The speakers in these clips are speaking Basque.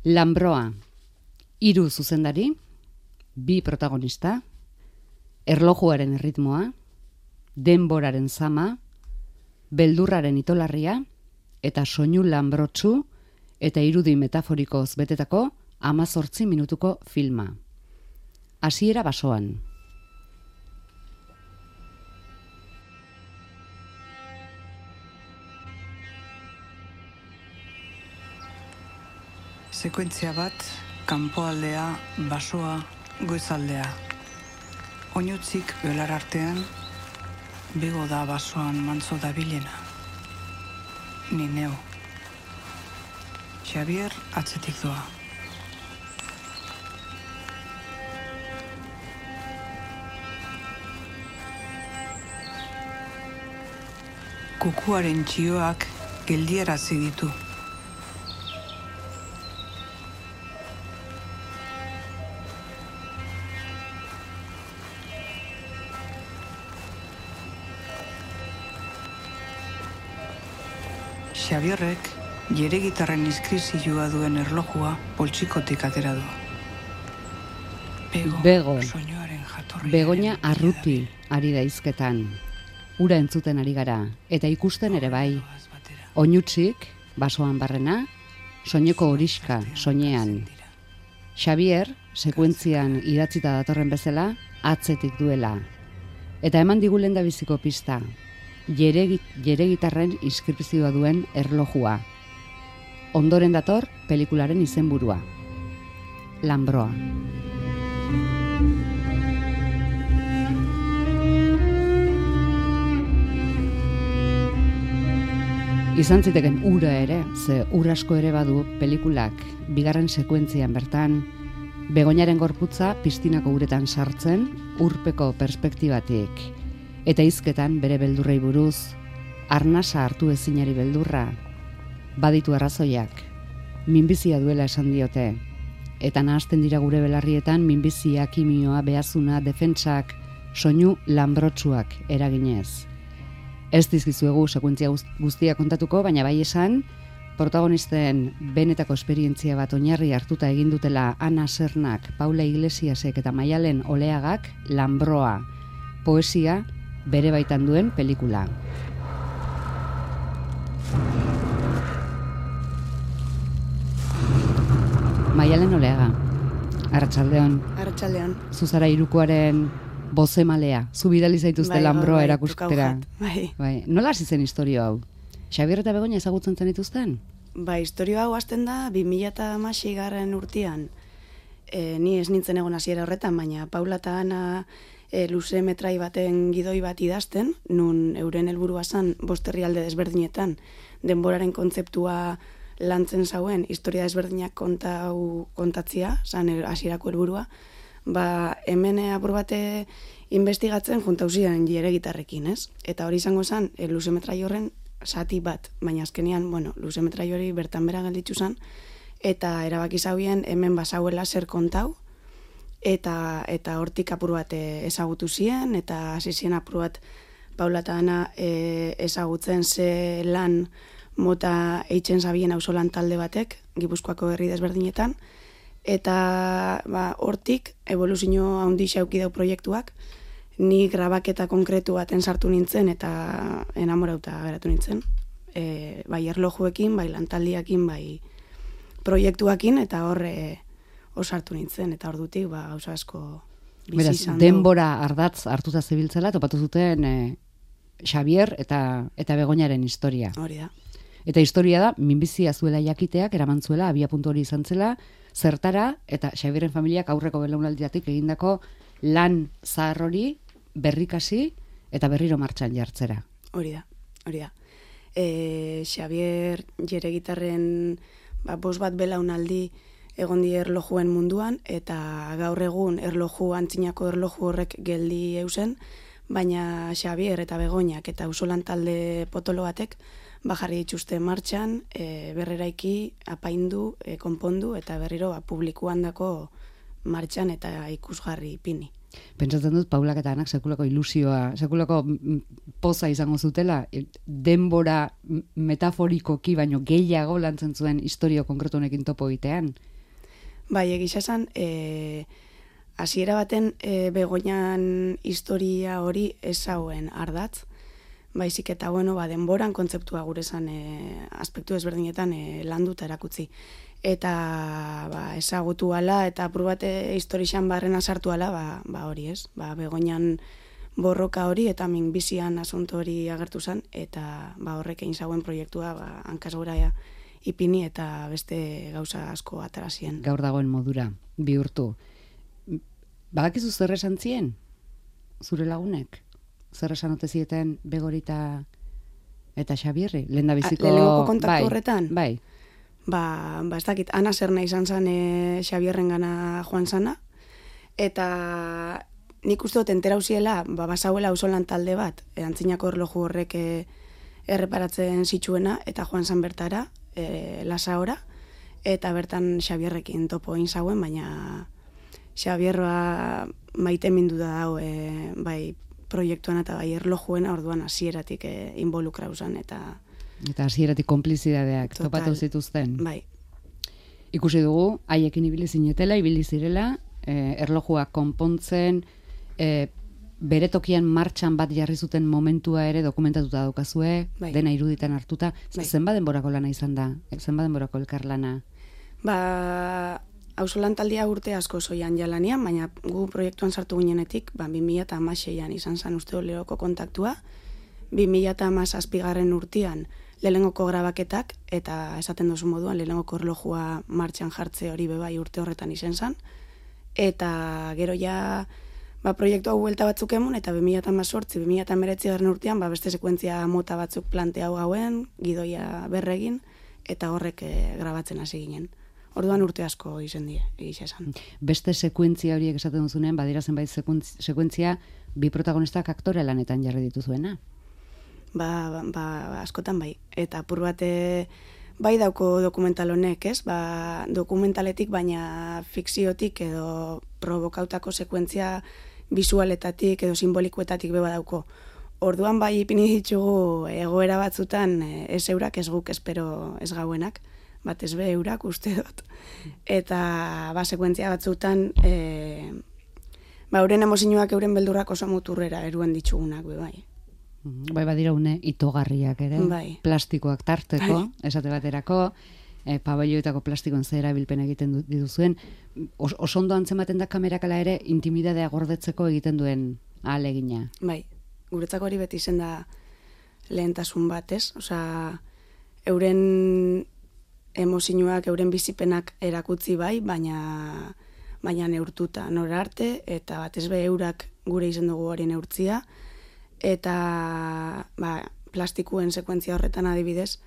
Lambroa, 3 zuzendari, 2 protagonista, erlojuaren erritmoa, denboraren zama, beldurraren itolarria, eta soinu lanbrotsu eta irudi metaforikoz betetako 18 minutuko filma. Hasiera basoan. Sekuentzia bat, kanpoaldea, basoa, goizaldea. Oinutzik belar artean, bego da basoan mantzo dabilena. Ni neu. Xabier atzetik doa. Kukuaren txioak geldiarazi ditu. Xabierrek jere gitarren iskrizioa duen erlojua poltsikotik atera du. Bego, soinuaren jatorria. Begoña Arruti ari da hizketan. Ura entzuten ari gara, eta ikusten ere bai. Oinutsik, basoan barrena, soineko horiska, soinean. Xabier, sekuentzian idatzita datorren bezala, atzetik duela. Eta eman digu lehendabiziko pista. Jere gitarren inskripzioa duen erlojua. Ondoren dator pelikularen izenburua. Lambroa. Izan ziteken ura ere, ze ur asko ere badu pelikulak bigarren sekuentzian bertan, Begoñaren gorputza pistinako uretan sartzen, urpeko perspektibatik. Eta hizketan bere beldurrei buruz, arnasa hartu ezinari beldurra, baditu arrazoiak, minbizia duela esan diote, eta nahasten dira gure belarrietan minbizia, kimioa, behazuna, defentsak, soinu lanbrotsuak eraginez. Ez dizkizuegu sekuentzia guztia kontatuko, baina bai esan, protagonisten benetako esperientzia bat oinarri hartuta egin dutela Ana Sernak, Paula Iglesiasek eta Maialen Oleagak Lambroa, poesia bere baitan duen pelikula. Maialen Oleaga, arratsaldeon. Arratsaldeon. Zuzara Hirukoaren bozemalea, zu bidali zaituzte Lambroa erakustera. Bai. Nola hasi zen istorio hau? Xabier eta Begoña ezagutzen zen dituzten? Ba, istorio hau hasten da 2016 urtean. Ni ez nintzen egon hasiera horretan, baina Paula eta Ana luze metrai baten gidoi bat idazten, nun euren helburua zan 5 herrialde desberdinetan denboraren kontzeptua lantzen zauen historia desberdinak kontatzia, zan hasierako helburua. Ba, hemen apur bate investigatzen juntauzien jere gitarrekin, ez? Eta hori izango zen, luze metrai horren zati bat, baina azkenean, luze metrai hori bertan bera gelditzu zen, eta erabaki zauen hemen basauela zer kontau, eta hortik apur bat ezagutu ziren, eta hasi ziren apur bat Paula eta Ana ezagutzen ze lan mota eitzen zabien auzolan talde batek, Gipuzkoako herri desberdinetan, eta hortik evoluzio handi xauki dau proiektuak, ni grabaketa konkretu baten sartu nintzen eta enamorauta geratu nintzen. Bai erlojuekin, bai lantaldiakin, bai proiektuakin, eta horre osartu nintzen, eta ordutik gauza asko bizi izan. Beraz, denbora ardatz hartuta zebiltzela, topatu zuten Xabier eta Begoñaren historia. Hori da. Eta historia da, minbizia zuela jakiteak, eraman zuela, abia puntu hori izan zela, zertara, eta Xabierren familiak aurreko belaunaldiatik egindako lan zahar hori berrikasi eta berriro martxan jartzera. Hori da. Xabier jere gitarren 5 bat belaunaldi egon di erlojuen munduan, eta gaur egun erloju antzinako erloju horrek geldi eusen, baina Xabier eta Begoñak eta auzolan talde potolo batek jarri dituzte martxan, berreraiki, apaindu, konpondu, eta berriro publikuan dako martxan eta ikusgarri ipini. Pentsatzen dut, Paulak eta Anak sekulako ilusioa, sekulako poza izango zutela, denbora metaforikoki baino gehiago lantzen zuen historio konkretu honekin topo egitean. Bai, egisa esan, hasiera baten Begoñan historia hori ez zauen ardatz, baizik eta denboran kontzeptua gure esan aspektu ezberdinetan landuta erakutzi. Eta ezagutu ala eta apur bat historixan barrena sartu ala, hori ez, Begoñan borroka hori eta minbizian asunto hori agertu zen, eta horrek egin zauen proiektua hankaz gora ipini eta beste gauza asko atarazien. Gaur dagoen modura, bihurtu. Badakizu zer esan zien, zure lagunek? Zer esan ote zieten Begori eta Xabierri? Lehenengoko kontaktu horretan? Bai. Ez dakit, Ana Serna izan zen Xabierren gana joan zana, eta nik uste dut enterauziela, basauela auzolan talde bat, antzinako erloju horrek erreparatzen zitsuena, eta joan zan bertara, Lasahora, eta bertan Xabierrekin topo egin zauen, baina Xabierroa maite mindu da dago, bai proiektuan eta bai erlojuena, orduan hasieratik involukrau zen, eta hasieratik konplizidadeak topatu zituzten. Bai. Ikusi dugu, haiekin ibili zinetela, ibili zirela, erlojuak konpontzen, bere tokian martxan bat jarri zuten momentua ere dokumentatuta daukazue, bai. Dena iruditan hartuta. Bai. Zenba denborako lana izan da? Zenba denborako elkarlana? Auzolan taldea urte asko zoian jalanian, baina gu proiektuan sartu ginenetik, 2016an izan zen uste leoko kontaktua, 2017 urtean lehenengoko grabaketak, eta esaten dozu moduan, lehenengoko erlojua martxan jartze hori bebai urte horretan izen zen, eta gero ja proiektu hau buelta batzuk emun, eta 2018-2019 urtean beste sekuentzia mota batzuk planteau gauen, gidoia berregin, eta horrek grabatzen hasi ginen. Orduan urte asko izen die, egisa esan. Beste sekuentzia horiek esaten duzunean, badira zenbait sekuentzia bi protagonistak aktore lanetan jarri dituzuena? Askotan bai. Eta apur bat bai dauko dokumental honek, ez? Dokumentaletik, baina fikziotik edo provokautako sekuentzia bisualetatik edo simbolikoetatik beba dauko. Orduan bai ipini ditugu egoera batzutan ez eurak, ez guk espero ez gauenak, bat ez be eurak uste dut. Eta sekuentzia batzutan euren emozioak euren beldurrak oso muturrera eruen ditugunak bai. Bai, badira une itogarriak ere, bai. Plastikoak tarteko, bai. Esate baterako, pabaioetako plastikoen ze erabilpen egiten dituzuen, oso ondo antzematen da kamerakala ere intimidadea gordetzeko egiten duen ahalegina. Bai, guretzako hori beti izen da lehentasun bat, ez? Osea, euren emozioak, euren bizipenak erakutzi bai, baina neurtuta nora arte, eta batez be eurak gure izen dugu hori neurtzia, eta plastikuen sekuentzia horretan adibidez,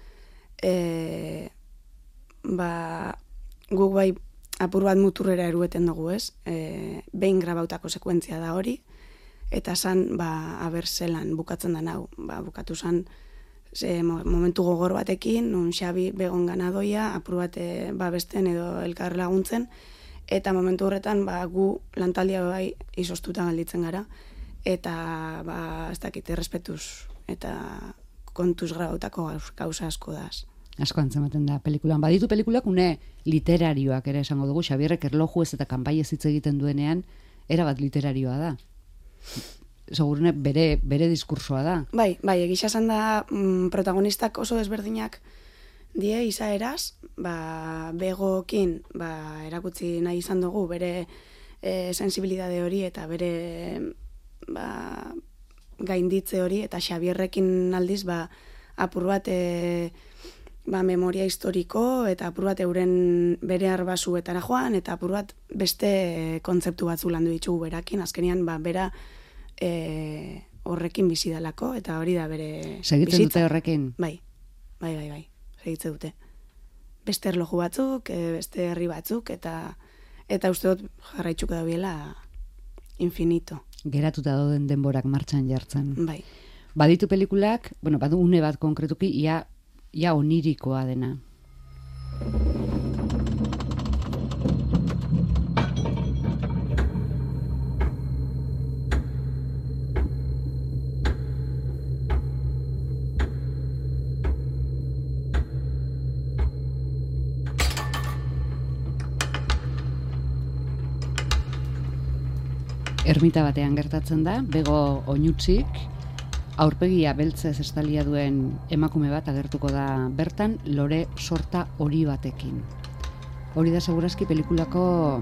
guk bai apur bat muturrera erueten dugu, ez? Behin grabautako sekuentzia da hori, eta zan, zelan bukatzen da nau. Bukatu zan, momentu gogor batekin, nun Xabi Begon ganadoia, apur bat besten edo elkar laguntzen, eta momentu horretan gu lantaldia bai izostuta galditzen gara, eta ez dakit, errespetuz eta kontuz grabautako gauza asko daz. Asko antzematen da pelikulan. Baditu pelikulak une literarioak ere esango dugu, Xabierrek erlojuez eta kanpaiez hitz egiten duenean, erabat literarioa da. Segurune bere diskursoa da. Bai, egisa esan da protagonistak oso desberdinak die izaeraz, Begokin erakutsi nahi izan dugu bere sensibilidade hori eta bere gainditze hori, eta Xabierrekin aldiz apur bat memoria historiko eta apur bat euren bere arbasuetara joan, eta apur bat beste kontzeptu batzu landu ditugu berakin, azkenean bera horrekin bizi dalako, eta hori da bere bizitza. Segitzen dute horrekin? Bai, segitze dute. Beste erloju batzuk, beste herri batzuk, eta uste dut jarraitzuko da biela infinito. Geratuta dauden denborak martxan jartzen. Bai. Baditu pelikulak, badu une bat konkretuki, ia onirikoa dena. ermita batean gertatzen da, bego oinutzik, aurpegia beltzez estalia duen emakume bat agertuko da bertan, lore sorta hori batekin. Hori da segurazki pelikulako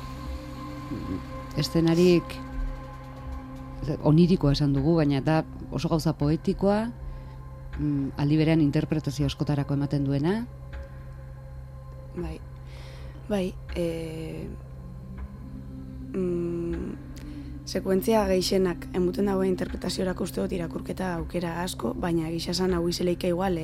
eszenarik onirikoa esan dugu, baina da oso gauza poetikoa, aldi berean interpretazio askotarako ematen duena. Bai, sekuentzia gehixenak emuten dagoen interpretaziorako uste dut irakurketa aukera asko, baina gixasan hau izeleika igual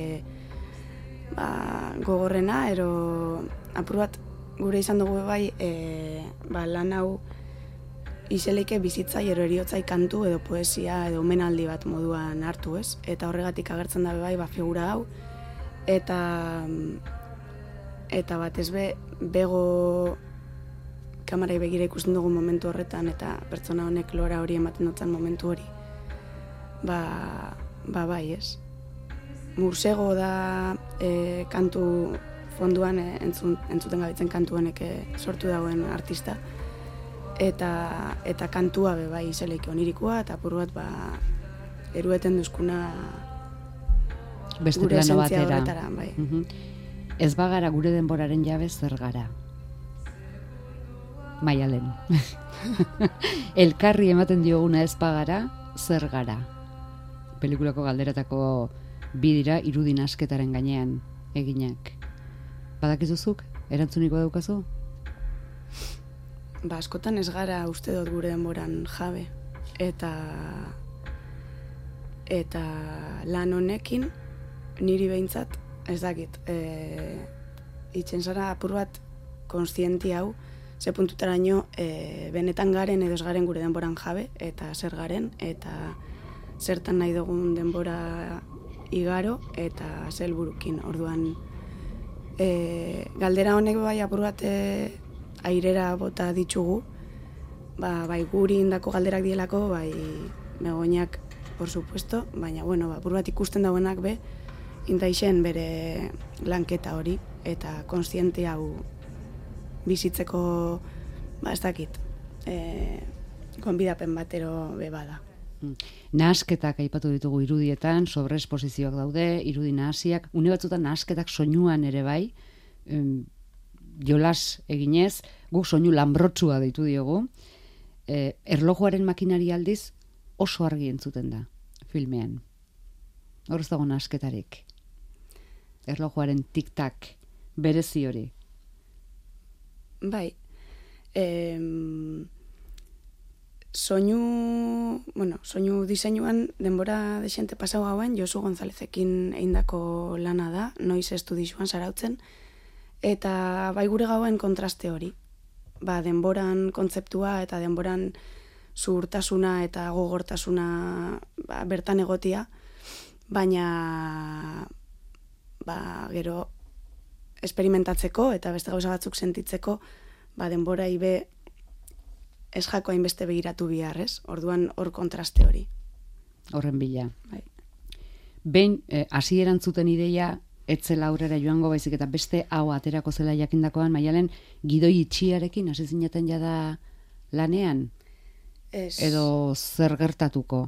gogorrena, ero apur bat gure izan dugu bai lan hau izeleike bizitzai ero eriotzai kantu edo poesia edo omenaldi bat moduan hartu, ez? Eta horregatik agertzen da bai figura hau, eta batez bego kamarai begira ikusten dugu momentu horretan, eta pertsona honek lora hori ematen dutzen momentu hori. Bai, ez? Mursego da kantu fonduan entzuten gabitzen kantu honek sortu dagoen artista, eta kantua bai izeleike onirikoa, eta apur bat erueten duzkuna beste gure plano esentzia batera. horretara, bai. Ez bagara gure denboraren jabe zer gara. Maialen. Elkarri ematen dioguna ez bagara, zer gara. Pelikulako galderatako bidira irudin asketaren gainean eginak. Badakizuzuk? Erantzunik badaukazu? Askotan ez gara uste dut gure denboran jabe. Eta lan honekin niri behintzat ez dakit. Itzen zara apur bat konstienti hau, ze puntutaraino benetan garen edo ez garen gure denboran jabe, eta zer garen, eta zertan nahi dugun denbora igaro, eta zelburukin. Orduan, galdera honek bai apur bat airera bota ditugu, bai guri indako galderak dielako, bai Begoñak, por supuesto, baina, apur bat ikusten dauenak indaixen bere lanketa hori, eta konstiente hau bizitzeko, ez dakit, konbidapen batero bada. Nahasketak aipatu ditugu irudietan, sobreesposizioak daude, irudi nahasiak, une batzutan nahasketak soinuan ere bai, jolas eginez, guk soinu lanbrotsua deitu diogu, erlojuaren makinari aldiz oso argi entzuten da filmean. Hor ez dago nahasketarik. Erlojuaren tik-tak berezi hori. Bai. Soinu diseinuan denbora desente pasau gauen, Josu Gonzalezekin eindako lana da, noiz estudisuan sarautzen, eta bai gure gauen kontraste hori. Denboran kontzeptua eta denboran zuhurtasuna eta gogortasuna bertan egotia, baina gero esperimentatzeko eta beste gauza batzuk sentitzeko denbora ibe ez jako hainbeste begiratu biharrez, orduan hor kontraste hori. Horren bila. Bai. Behin, hasieran zuten ideia, etzela aurrera joango baizik eta beste hau aterako zela jakindakoan, Maialen, gidoi itxiarekin hasi zineten jada lanean? Ez. Edo zer gertatuko?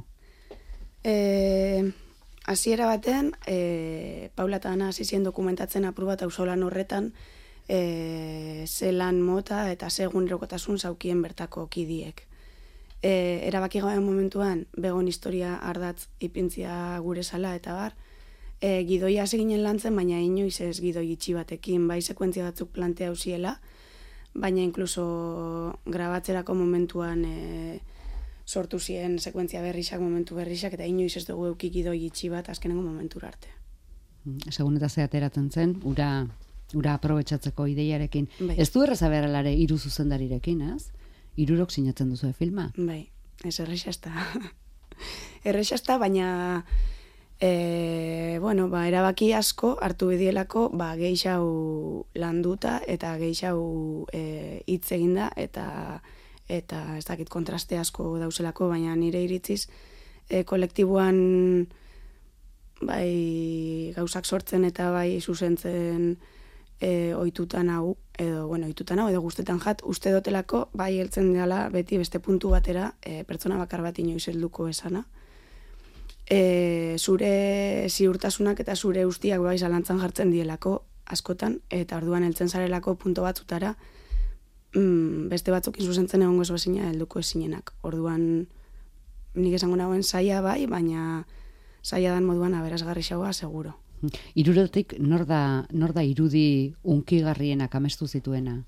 Hasiera batean, Paula eta Ana hasi ziren dokumentatzen apur bat auzolan horretan, ze lan mota eta ze egunerokotasun zaukien bertako kidiek. Erabaki gauen momentuan, Begon historia ardatz ipintzia gure sala eta bar, gidoia hasi ginen lantzen, baina inoiz ez gidoi itxi batekin, bai sekuentzia batzuk plantea usiela, baina inkluso grabatzerako momentuan sortu ziren sekuentzia berrixak, momentu berrixak, eta inoiz ez dugu eukik gidoi itxi bat azkenengo momentura arte. Segun eta ze ateratzen zen, ura aprobetxatzeko ideiarekin. Bai. Ez du erraza beharrelare hiru zuzendarirekin, ez? Hirurok sinatzen duzu filma. Bai, ez errexasta. Errexasta, baina erabaki asko hartu bidielako geixau landuta eta geixau hitz eginda eta ez dakit kontraste asko dauzelako, baina nire iritziz kolektiboan bai gauzak sortzen eta bai zuzentzen ohitutan hau, edo guztetan jat, uste dotelako, bai heltzen dela beti beste puntu batera, pertsona bakar bat inoiz helduko esana. Zure ziurtasunak eta zure ustiak bai zalantzan jartzen dielako askotan, eta orduan heltzen zarelako punto batzutara, beste batzukin zuzentzen egongo ez bazina helduko ezinenak. Orduan, nik esango nagoen zaila bai, baina zaila dan moduan aberasgarri xaua, seguro. Hirurotik nor da irudi unkigarrienak amestu zituena?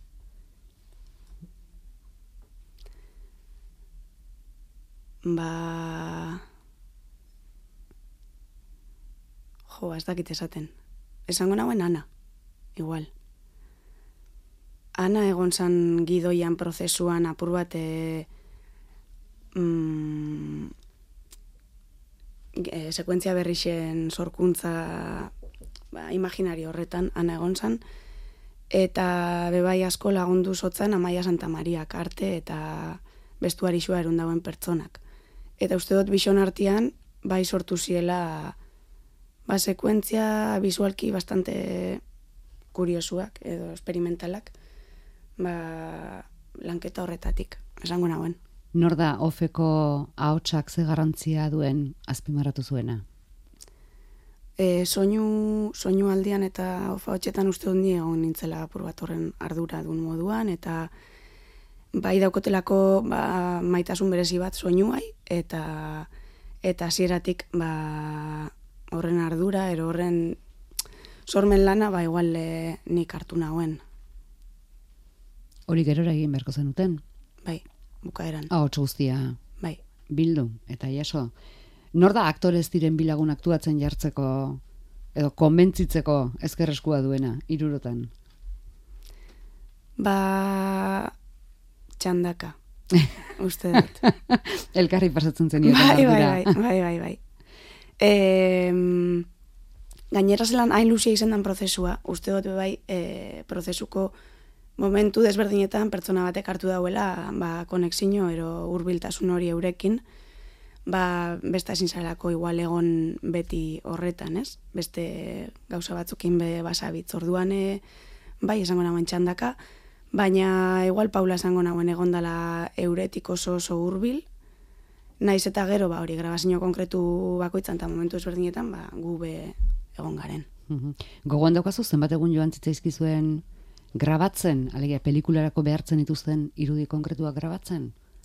Ez dakit esaten. Esango nagoen Ana, igual. Ana egon zan gidoian prozesuan apur bat sekuentzia berrixen sorkuntza imaginari horretan Ana egon zan, eta bebai asko lagundu zotzan Amaia Santa Mariak arte eta bestuarixua erundauen pertsonak. Eta uste dut bixon artean bai sortu ziela sekuentzia visualki bastante kuriosuak edo experimentalak lanketa horretatik, esango nagoen. Nor da ofeko ahotsak ze garrantzia duen azpimarratu zuena? Soinu aldian eta ofa hotxetan uste dut egon nintzela apur bat horren ardura duen moduan, eta bai daukotelako maitasun berezi bat soinuai, eta hasieratik horren ardura, ero horren sormen lana, igual nik hartu nagoen. Hori gerora egin beharko zenuten? Bai, bukaeran. Ahots guztia bai. Bildu, eta jaso. Nor da aktorez diren bilagun aktuatzen jartzeko, edo konbentzitzeko ezkerreskua duena, hirurotan? Txandaka, uste dut. Elkarri pasatzen zen ardura. Bai. Gainera zelan hain luzia izendan prozesua, uste dut bai prozesuko momentu desberdinetan pertsona batek hartu dauela konexio ero hurbiltasun hori eurekin, beste ezin zarelako igual egon beti horretan, ez? Beste gauza batzukin basabitz. Orduan bai esango nagoen txandaka, baina igual Paula esango nagoen egondala euretik oso hurbil, naiz eta gero hori grabazio konkretu bakoitzan eta momentu ezberdinetan gu egon garen. Gogoan daukazu zenbat egun joan zitzaizkizuen grabatzen, alegia pelikularako behartzen dituzten irudi konkretuak grabatzen?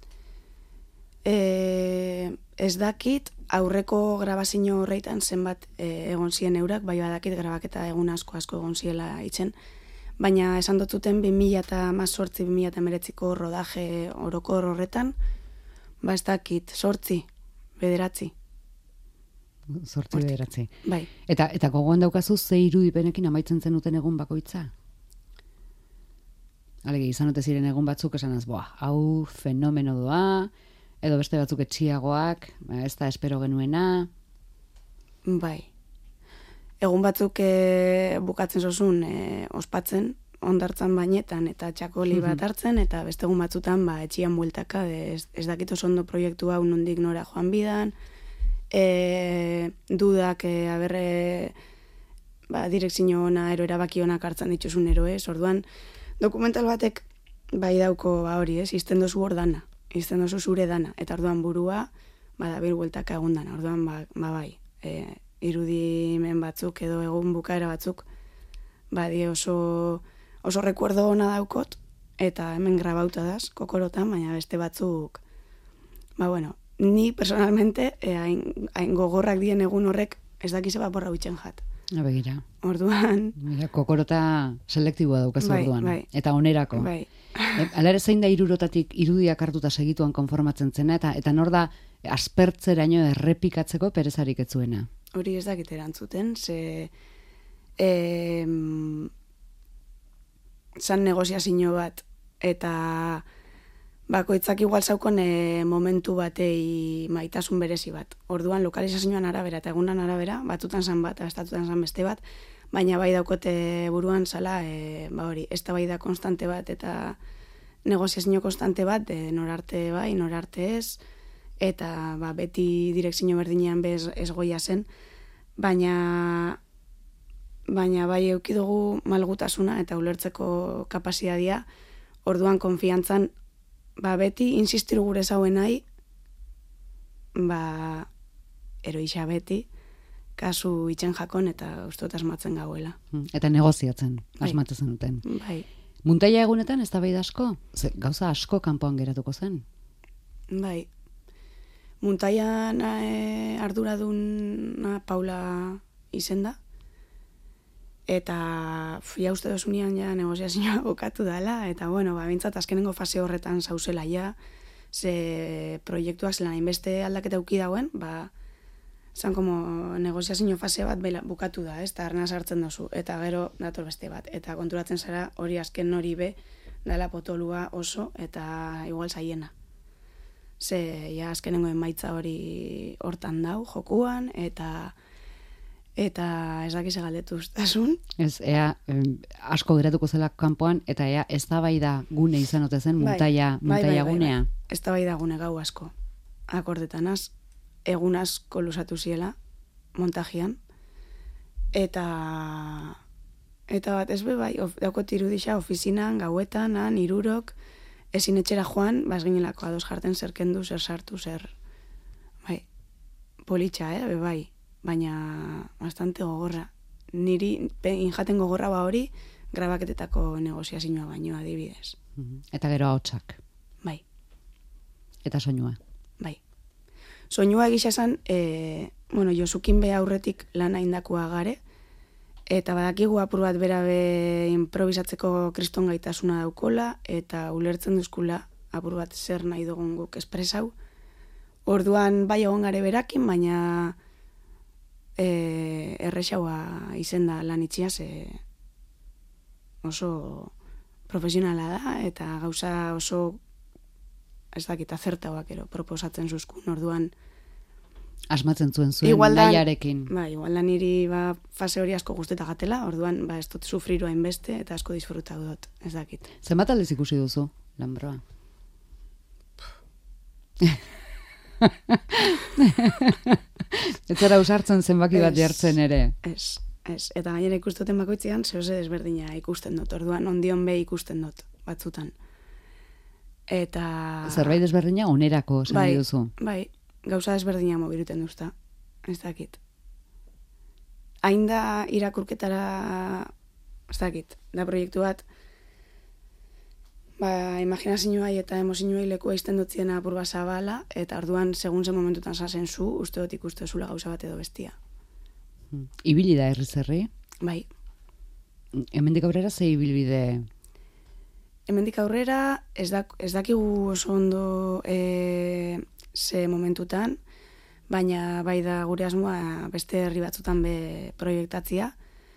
Ez dakit aurreko grabazio horreitan zenbat egon ziren eurak, bai badakit grabaketa egun asko egon ziela itzen, baina esan dotzuten 2018-2019ko rodaje orokor horretan, ez dakit, 8, 9. 8, 9. Bai. Eta gogoan daukazu ze irudipenekin amaitzen zenuten egun bakoitza? Alege, izan ote ziren egun batzuk esanaz, hau fenomeno doa, edo beste batzuk etxiagoak, ez da espero genuena. Bai. Egun batzuk bukatzen zozun ospatzen, ondartzan bainetan eta txakoli bat hartzen, eta beste egun batzutan etxian bueltaka, ez dakit oso ondo proiektu hau nondik nora joan bidan, dudak direkzio ona, erabaki onak hartzen dituzun eroez, orduan dokumental batek bai dauko hori, izten dozu hor dana, izten dozu zure dana, eta orduan burua dabil bueltaka egun dana, orduan bai, irudimen batzuk edo egun bukaera batzuk oso rekuerdo ona daukot, eta hemen grabauta daz, kokorotan, baina beste batzuk ni personalmente hain gogorrak dien egun horrek ez dakize porra bitxen jat. Begira. Orduan... Kokorota selektiboa daukazu orduan. Bai. Eta onerako. Bai. Hala ere zein da hirurotatik irudiak hartuta segituan konformatzen zena, eta nor da aspertzeraino errepikatzeko perezarik ez zuena? Hori ez dakit erantzuten, zan negoziazio bat, eta bakoitzak igual zaukon momentu batei maitasun berezi bat. Orduan lokalizazioan arabera eta egunan arabera, batutan zan bat, estatutan zan beste bat, baina bai daukote buruan zala, hori, ez da bai da konstante bat eta negoziazio konstante bat, norarte bai, norarte ez, eta beti direkzio berdinean bez ez goia zen, baina baina bai eukidugu malgutasuna eta ulertzeko kapasitatea, orduan konfiantzan, beti insistiru gure zauen nahi, eroixa beti, kasu itxen jakon eta ustot asmatzen gauela. Eta negoziatzen, asmatzen duten. Bai. Muntaia egunetan ez da bai asko? Gauza asko kanpoan geratuko zen? Bai. Muntaian arduraduna Paula izen da. Eta ja uste dozunian ja negoziazioa bukatu dela. Eta bueno, bintzat azkenengo fase horretan zauzela ja. Ze proiektuak zelan hainbeste aldaketa uki dauen, zan como negoziazio fase bat bukatu da, ez? Eta arna sartzen dozu. Eta gero dator beste bat. Eta konturatzen zara hori azken hori be dela potolua oso eta igual zaiena. Ze ja azkenengo emaitza hori hortan dau, jokuan, eta ez dakize galdetu ustasun. Ez, ea, asko geratuko zela kanpoan, eta ea, ez da bai da gune izan ote zen, muntaia gunea. Ez da bai da gune gau asko. Akordetanaz, egun asko lusatu ziela, montajian, eta bat ez be bai, daukot irudixa ofizinan, gauetan, irurok, ezin etxera joan, ginelako ados jarten zer kendu, zer sartu, zer... Bai, politxa, bai, baina bastante gogorra. Niri injaten gogorra hori, grabaketetako negoziazioa baino adibidez. Eta gero ahotsak. Bai. Eta soinua. Bai. Soinua egisa esan, Josukin be aurretik lana indakua gare, eta badakigu apur bat berabe improvisatzeko kriston gaitasuna daukola, eta ulertzen duzkula apur bat zer nahi dugun guk espresau. Orduan bai egon gare berakin, baina errexaua izen da lan itxiaz, oso profesionala da, eta gauza oso ez dakit azertauak proposatzen zuzkun, orduan asmatzen zuen nahiarekin. Bai, igual da niri fase hori asko guzteta gatela, orduan ez dut sufriru hainbeste eta asko disfrutau dut, ez dakit. Zenbat aldiz ikusi duzu, Lanbroa? Ez zara usartzen zenbaki bat jartzen ere? Ez. Eta gainera ikustoten bakoitzean, zehose desberdina ikusten dut, orduan ondion be ikusten dut, batzutan. Eta... Zerbait desberdina onerako, esan duzu? Bai, gauza desberdina mogiruten duzta, ez dakit. Hain da irakurketara, ez dakit, da proiektu bat, imaginazioai eta emozioai lekua izten dutzien apur bat zabala, eta orduan, segun zen momentutan zazen zu, uste dut ikuste zula gauza bat edo bestia. Ibili da herri? Bai. Hemendik aurrera ze ibilbide? Hemendik aurrera ez dakigu oso ondo ze momentutan, baina bai da gure asmoa beste herri batzutan be proiektatzia.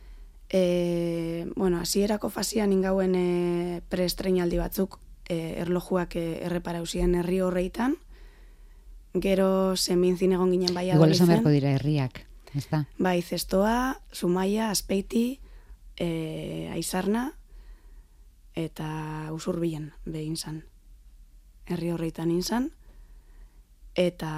Hasierako fasian ingauen preestreinaldi batzuk erlojuak erreparauzien herri horreitan, gero zemintzin egon ginen bai Igual esan beharko dira herriak, ez da? Bai, Zestoa, Zumaia, Azpeiti, Aizarna, eta Usurbilen behin zan. Herri horreitan inzan. Eta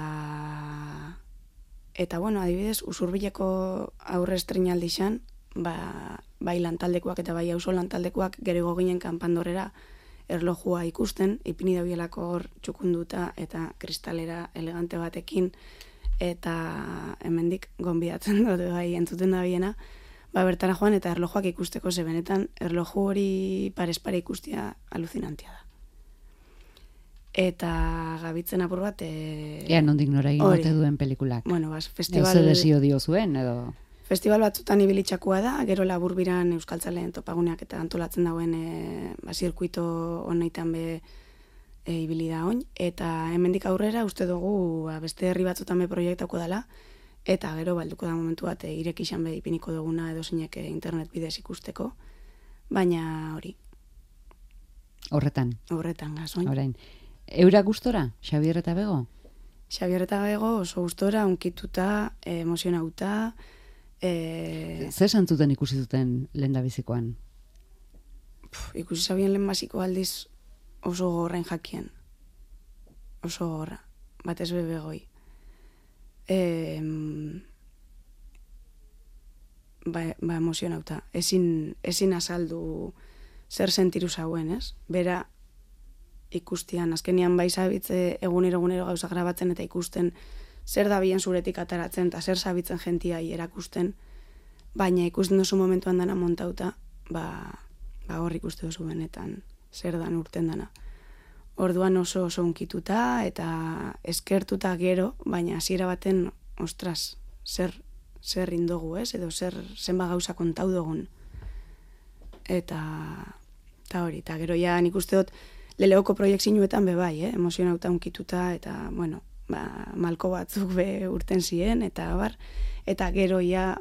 adibidez, Usurbileko aurre estreinaldi xan, bai lantaldekoak eta bai auzo lantaldekoak gero ginen kanpandorrera erlojua ikusten, ipini dabielako hor txukunduta eta kristalera elegante batekin, eta hemendik gonbidatzen dut bai entzuten da biena, bertara joan eta erlojuak ikusteko ze benetan erloju hori parez-pare ikustia aluzinantia da. Eta gabitzen apur bat... Ea nondik nora egin gote duen pelikulak. Festival... Zer desio dio zuen, edo... Festival batzutan ibilitxakua da, gero Laburbiran Euskaltzaleen topaguneak eta antolatzen dauen zirkuito honeitan be ibili da oin, eta hemendik aurrera uste dugu beste herri batzutan be proiektako dela, eta gero balduko da momentu bat irekixan be ipiniko duguna edo zeinek internet bidez ikusteko, baina hori. Horretan gazoin. Orain. Eura gustora, Xabier eta Bego? Xabier eta Bego oso gustora, unkituta, emozionauta. Zer santzuten ikusi zuten lehendabizikoan? Ikusi zabien lehenbaziko aldiz oso gogorrain jakien. Oso gogorra. Batez Begoi. emozionauta. Ezin azaldu zer sentiru zauen, ez? Bera ikustian, azkenian bai zabitze egunero gauza grabatzen eta ikusten zer da bien zuretik ataratzen eta zer zabitzen jentiai erakusten, baina ikusten duzu momentuan dana montauta, hor ikuste duzu benetan zer dan urten dana. Orduan oso unkituta eta eskertuta gero, baina hasiera baten, ostras, zer indogu, ez? Edo zenba gauza kontau dugun. Eta hori, eta gero ja nik uste dut Leleoko proiektzioetan bai, emozionauta unkituta, eta, bueno, malko batzuk be urten ziren, eta gero ja,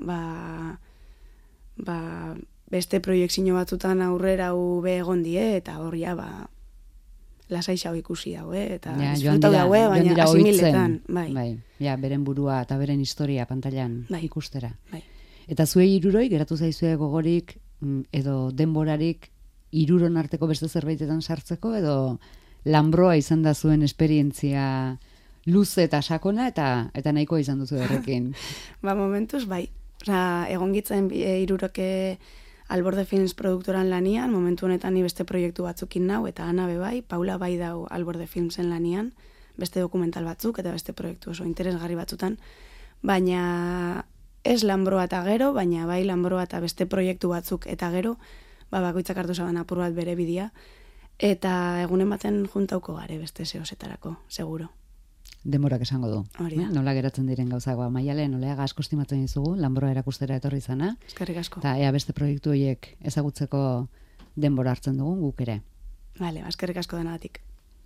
beste proiektzio batzutan aurrera be egon die, eta hor ja, lasaixau ikusi dau, eta disfrutau dau, baina asimiletan. Bai, beren burua eta beren historia pantailan ikustera. Bai. Eta zuei hiruroi, geratu zaizue gogorik, edo denborarik, hiruron arteko beste zerbaitetan sartzeko, edo lanbroa izan da zuen esperientzia luze eta sakona, eta nahikoa izan duzu horrekin. Momentuz, bai. Egon gitzen hiruroke Alborde Films produktoran lanian, momentu honetan ni beste proiektu batzukin nau, eta Ana bai, Paula bai dau Alborde Filmsen lanian, beste dokumental batzuk, eta beste proiektu oso interesgarri batzutan, baina ez lanbroa eta gero, baina bai lanbroa eta beste proiektu batzuk eta gero, bakoitzak hartu zaban apur bat bere bidia, eta egunen baten juntauko gare beste zehozetarako, seguro. Denborak esango du. Hori da. Nola geratzen diren gauzagoa. Maialen, nolea asko estimatzen dizugu, lanbroa erakustera etorri zana. Eskerrik asko. Eta ea beste proiektu horiek ezagutzeko denbora hartzen dugun guk ere. Bale, eskerrik asko denagatik.